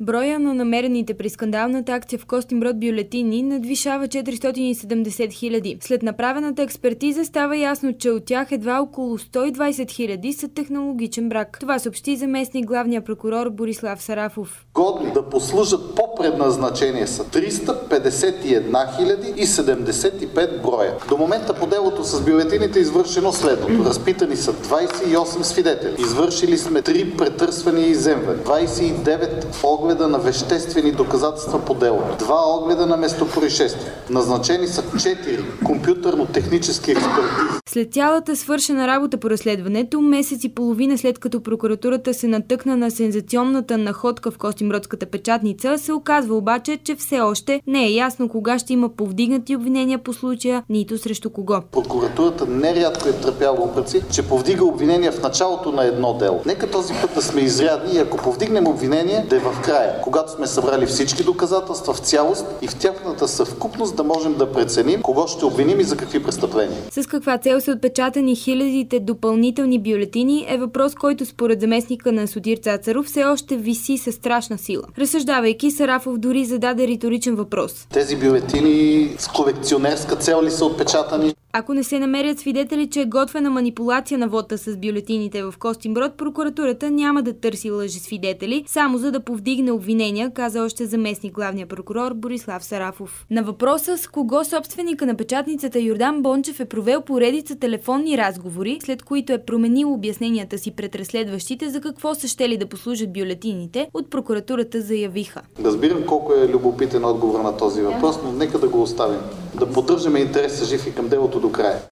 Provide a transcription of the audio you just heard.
Броя на намерените при скандалната акция в Костинброд бюлетини надвишава 470 хиляди. След направената експертиза става ясно, че от тях едва около 120 хиляди са технологичен брак. Това съобщи заместник главния прокурор Борислав Сарафов. Годни да послужат по предназначение са 351 хиляди и 75 броя. До момента по делото с бюлетините е извършено следното. Разпитани са 28 свидетели. Извършили сме 3 претърсвания и изземвания, 29 огледа на веществени доказателства по делото, 2 огледа на местопроизшествие. Назначени са 4 компютърно-технически експертизи. След цялата свършена работа по разследването, месец и половина след като прокуратурата се натъкна на сензационната находка в Костинбродската печатница, се оказва обаче, че все още не е ясно кога ще има повдигнати обвинения по случая, нито срещу кого. Прокуратурата нерядко е търпяла упреци, че повдига обвинения в началото на едно дело. Нека този път да сме изрядни и ако повдигнем обвинение, да е в края, когато сме събрали всички доказателства в цялост и в тяхната съвкупност да можем да преценим кого ще обвиним и за какви престъпления. С каква цел са отпечатани хилядите допълнителни бюлетини е въпрос, който според заместника на Сотир Цацаров все още виси със страшна сила. Разсъждавайки, Сарафов дори зададе риторичен въпрос. Тези бюлетини с колекционерска цел ли са отпечатани? Ако не се намерят свидетели, че е готвена манипулация на вота с бюлетините в Костинброд, прокуратурата няма да търси лъжесвидетели, само за да повдигне обвинения, каза още заместник главния прокурор Борислав Сарафов. На въпроса с кого собственика на печатницата Йордан Бончев е провел поредица телефонни разговори, след които е променил обясненията си пред разследващите за какво са щели да послужат бюлетините, от прокуратурата заявиха. Разбирам колко е любопитен отговор на този въпрос, но нека да го оставим. Да поддържаме интереса жив и към делото до края.